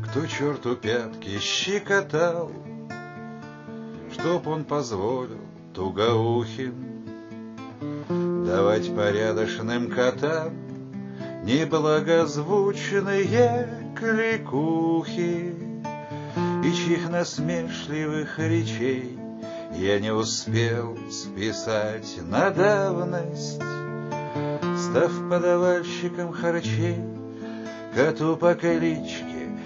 Кто черту пятки щекотал, чтоб он позволил тугоухим давать порядочным котам неблагозвучные кликухи, и чьих насмешливых речей я не успел списать на давность, став подавальщиком харчей коту по кличке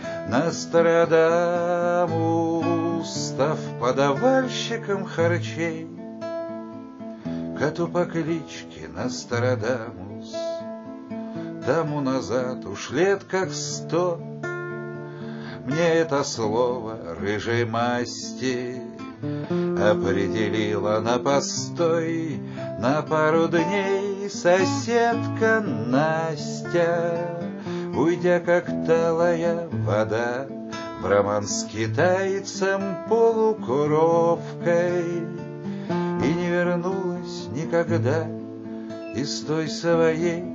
Нострадамус, став подавальщиком харчей коту по кличке Нострадамус. Тому назад уж лет как 100 мне это слово рыжей масти определила на постой на пару дней соседка Настя, уйдя как талая вода в роман с китайцем-полукровкой, и не вернулась никогда из той своей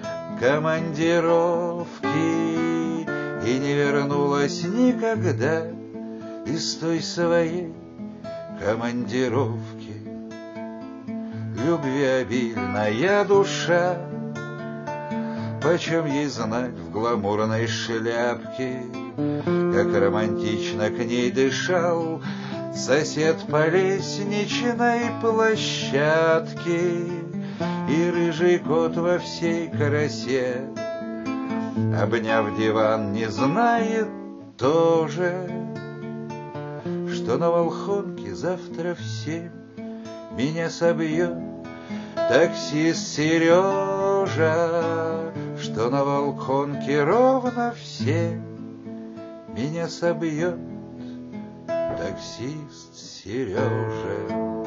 командировки, и не вернулась никогда из той своей командировки. Любвеобильная душа, почем ей знать в гламурной шляпке, как романтично к ней дышал сосед по лестничной площадке, и рыжий кот во всей красе, обняв диван, не знает тоже, что на Волхонке завтра в 7 меня собьет таксист Сережа, что на Волхонке ровно в 7 меня собьет таксист Сережа.